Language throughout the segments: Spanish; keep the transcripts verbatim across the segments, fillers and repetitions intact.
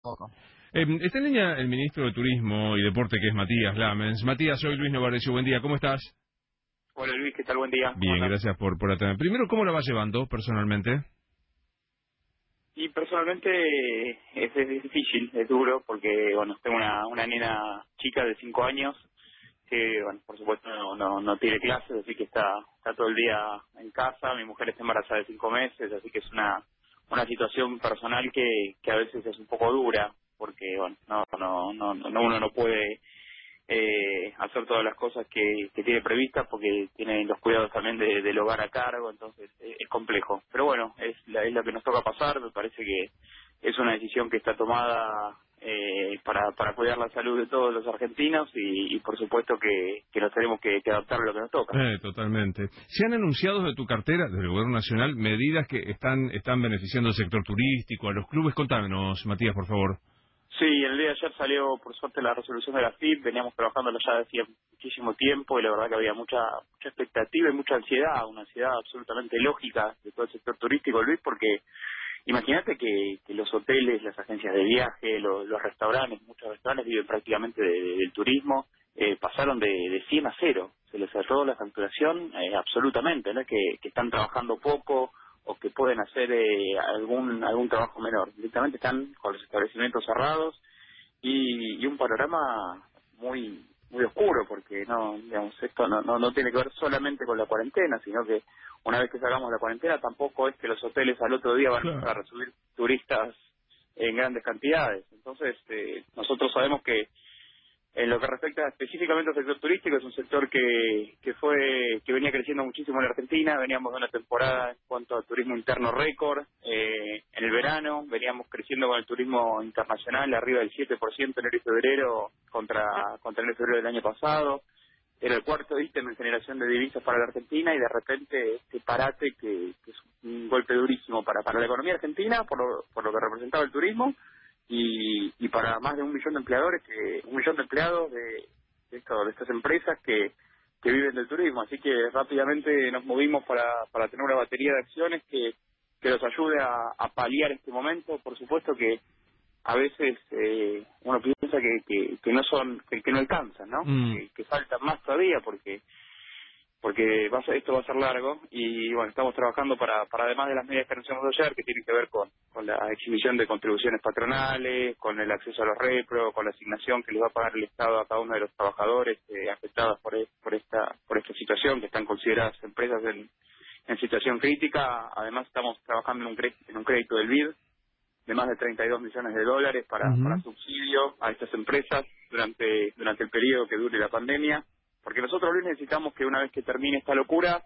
Eh, está en línea el ministro de Turismo y Deporte, que es Matías Lamens. Matías, soy Luis Novarecio, buen día, ¿cómo estás? Hola Luis, ¿qué tal? Buen día. Bien, gracias por, por atender. Primero, ¿cómo la vas llevando personalmente? Y personalmente es, es difícil, es duro, porque bueno, tengo una, una nena chica de cinco años que, bueno, por supuesto no, no, no tiene clases, así que está, está todo el día en casa. Mi mujer está embarazada de cinco meses, así que es una, una situación personal que, que a veces es un poco dura, porque bueno, no, no, no, no uno no puede eh, hacer todas las cosas que, que tiene previstas porque tiene los cuidados también de, del hogar a cargo, entonces eh, es complejo. Pero bueno, es, la, es lo que nos toca pasar. Me parece que es una decisión que está tomada eh, para, para cuidar la salud de todos los argentinos y, y por supuesto que, que nos tenemos que, que adaptar a lo que nos toca. Eh, totalmente. ¿Se han anunciado de tu cartera, del Gobierno Nacional, medidas que están, están beneficiando al sector turístico, a los clubes? Contámenos, Matías, por favor. Sí, el día de ayer salió, por suerte, la resolución de la F I P. Veníamos trabajándolo ya hacía muchísimo tiempo y la verdad que había mucha mucha expectativa y mucha ansiedad, una ansiedad absolutamente lógica de todo el sector turístico, Luis, porque imagínate que, que los hoteles, las agencias de viaje, los, los restaurantes, muchos restaurantes viven prácticamente de, de, del turismo, eh, pasaron de, de cien a cero. Se les cerró la facturación eh, absolutamente, ¿no? Que, que están trabajando poco o que pueden hacer eh, algún algún trabajo menor. Directamente están con los establecimientos cerrados y, y un panorama muy muy oscuro, porque no digamos esto no, no no tiene que ver solamente con la cuarentena, sino que una vez que salgamos de la cuarentena tampoco es que los hoteles al otro día van a empezar a recibir turistas en grandes cantidades. Entonces eh, nosotros sabemos que en lo que respecta específicamente al sector turístico, es un sector que, que fue que venía creciendo muchísimo en la Argentina. Veníamos de una temporada en cuanto al turismo interno récord. Eh, en el verano veníamos creciendo con el turismo internacional arriba del siete por ciento enero y febrero contra, contra enero y febrero del año pasado. Era el cuarto ítem en generación de divisas para la Argentina y de repente este parate que, que es un golpe durísimo para, para la economía argentina por lo, por lo que representaba el turismo. Y, y para más de un millón de empleadores, que un millón de empleados de, de, esto, de estas empresas que, que viven del turismo. Así que rápidamente nos movimos para, para tener una batería de acciones que, que nos ayude a, a paliar este momento. Por supuesto que a veces eh, uno piensa que, que, que no son que, que no alcanzan, ¿no? Mm. Que, que faltan más todavía porque porque va a ser, esto va a ser largo y bueno, estamos trabajando para, para además de las medidas que anunciamos ayer, que tienen que ver con, con la exhibición de contribuciones patronales, con el acceso a los repro, con la asignación que les va a pagar el Estado a cada uno de los trabajadores eh, afectados por, e- por esta por esta situación, que están consideradas empresas en, en situación crítica. Además estamos trabajando en un, cre- en un crédito del B I D de más de treinta y dos millones de dólares para, para Ujú. subsidio a estas empresas durante durante el periodo que dure la pandemia. Porque nosotros Luis necesitamos que una vez que termine esta locura,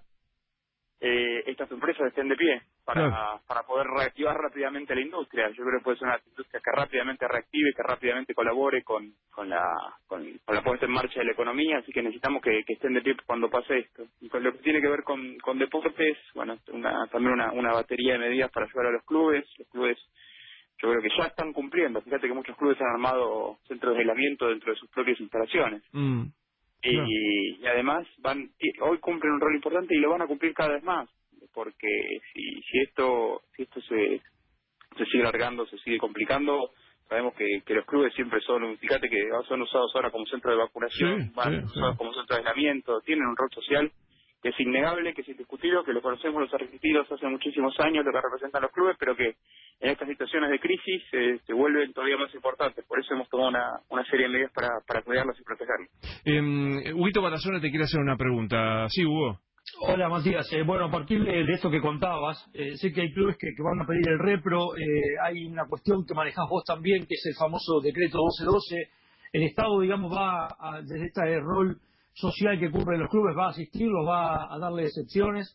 eh, estas empresas estén de pie Claro. para para poder reactivar rápidamente la industria. Yo creo que puede ser una industria que rápidamente reactive, que rápidamente colabore con con la con, con la puesta en marcha de la economía, así que necesitamos que, que estén de pie cuando pase esto. Y con lo que tiene que ver con, con deportes, bueno, una, también una, una batería de medidas para ayudar a los clubes. Los clubes yo creo que ya están cumpliendo. Fíjate que muchos clubes han armado centros de aislamiento dentro de sus propias instalaciones. Mm. Claro. Y, y además van hoy cumplen un rol importante y lo van a cumplir cada vez más, porque si si esto si esto se se sigue alargando, se sigue complicando, sabemos que, que los clubes siempre son, fíjate que son usados ahora como centro de Sí, vacunación, van sí, sí. usados como centro de aislamiento, tienen un rol social que es innegable, que es indiscutible, que lo conocemos los argentinos hace muchísimos años, lo que representan los clubes, pero que en estas situaciones de crisis eh, se vuelven todavía más importantes. Por eso hemos tomado una, una serie de medidas para, para cuidarlos y protegerlos. Eh, Huguito Barazona te quiere hacer una pregunta. Sí, Hugo. Hola Matías, eh, bueno, a partir de, de esto que contabas, eh, sé que hay clubes que, que van a pedir el repro, eh, hay una cuestión que manejás vos también, que es el famoso decreto doce doce. El Estado, digamos, va a, desde este rol social que cumple los clubes, va a asistirlos, va a darle excepciones.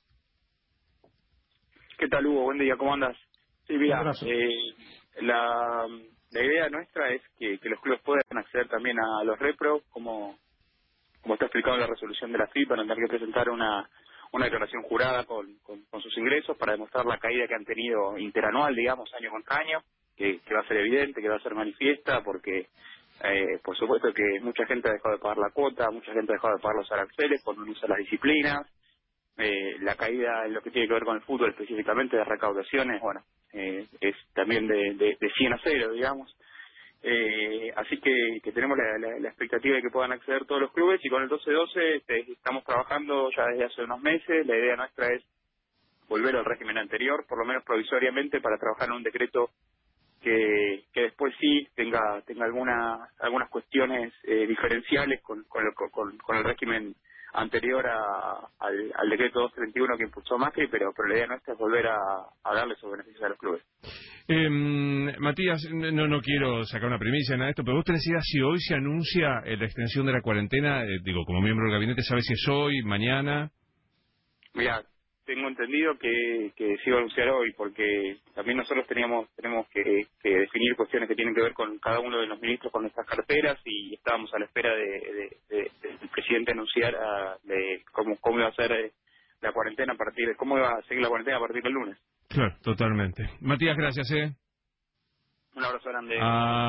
¿Qué tal, Hugo? Buen día, ¿cómo andas? Sí, Un mira, abrazo. eh, la, la idea nuestra es que, que los clubes puedan acceder también a los repro, como como está explicado en la resolución de la F I P, van a tener que presentar una, una declaración jurada con, con, con sus ingresos para demostrar la caída que han tenido interanual, digamos, año con año, que, que va a ser evidente, que va a ser manifiesta, porque eh, por supuesto que mucha gente ha dejado de pagar la cuota, mucha gente ha dejado de pagar los aranceles cuando no usa las disciplinas, eh, la caída en lo que tiene que ver con el fútbol específicamente de recaudaciones, bueno, eh, es también de, de, de cien a cero, digamos. Eh, así que, que tenemos la, la, la expectativa de que puedan acceder todos los clubes, y con el doce doce este, estamos trabajando ya desde hace unos meses. La idea nuestra es volver al régimen anterior, por lo menos provisoriamente, para trabajar en un decreto que, que después sí tenga tenga alguna, algunas cuestiones eh, diferenciales con, con, el, con, con el régimen anterior a, al, al decreto doscientos treinta y uno que impulsó Macri, pero, pero la idea nuestra es volver a, a darle esos beneficios a los clubes. Eh, Matías, no no quiero sacar una primicia, nada de esto, pero vos tenés idea si hoy se anuncia eh, la extensión de la cuarentena, eh, digo, como miembro del gabinete, ¿sabes si es hoy, mañana? Mira, tengo entendido que, que se iba a anunciar hoy, porque también nosotros teníamos tenemos que, que definir cuestiones que tienen que ver con cada uno de los ministros con nuestras carteras, y estábamos a la espera de, de, de, de del presidente anunciar a, de cómo cómo iba a ser eh, la cuarentena a partir de cómo iba a seguir la cuarentena a partir del lunes. Claro, totalmente. Matías, gracias, ¿eh? Un abrazo grande. Ah.